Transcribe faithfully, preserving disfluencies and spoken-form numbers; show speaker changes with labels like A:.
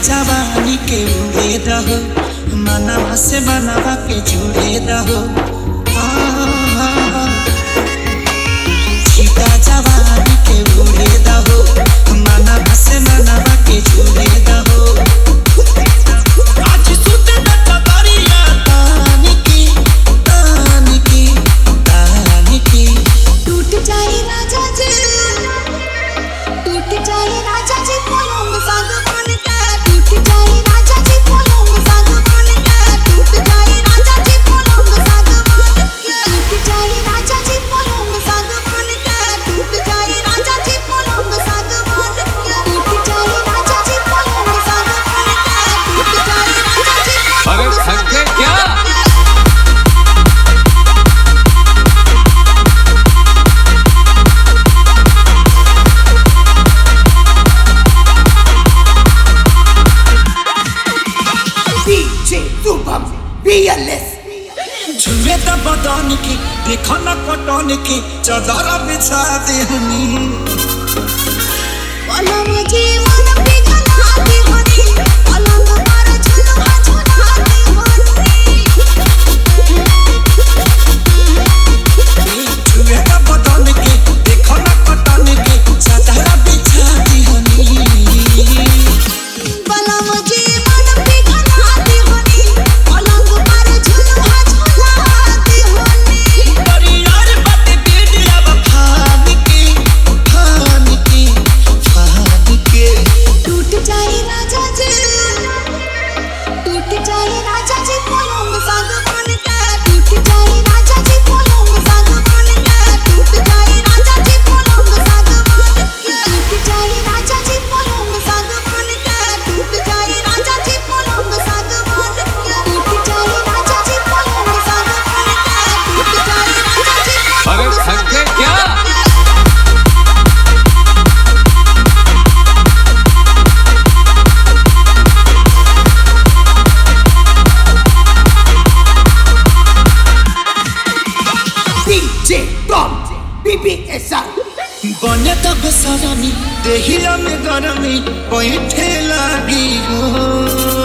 A: जवानी के उड़े रहो मनवा से मनवा के जुड़े रहो छीटा जवानी के उड़े रहो मनवा से मनवा के जुड़े रहो आज सुते न चदरिया तान की तान की तान की
B: टूट जाए राजा जी टूट जाए राजा जी पलंग सागवान का टूट जाए राजा जी पलंग सागवान का टूट जाए राजा जी पलंग सागवान का टूट जाए राजा जी पलंग सागवान का टूट जाए राजा जी पलंग सागवान का टूट जाए राजा जी पलंग सागवान का टूट जाए राजा जी
C: अरे थक गए क्या?
A: छुए त बदन की देखो न पटन की चदर बिछा देहनी
B: पलंग जीवन पिघला दीवानी पलंग पर झुलवा झुला दीवानी
A: छुए त बदन की देखो न पटन की चदर बिछा देहनी
B: पलंग जीवन पिघला दीवानी पलंग पर झुलवा झुला दीवानी
A: परियार बात बेडिया फान की फान की फान के
B: टूट जाए राजा जी टूट जाए राजा जी पलंग सागवान का टूट जाए राजा जी पलंग सागवान का टूट जाए राजा जी पलंग सागवान का टूट जाए राजा जी पलंग सागवान का टूट जाए राजा जी पलंग सागवान का टूट जाए राजा जी पलंग सागवान का टूट जाए राजा जी
C: अरे थक गए क्या?
A: बने त बेसरमी देहिया में गरमी बैठे लागी हो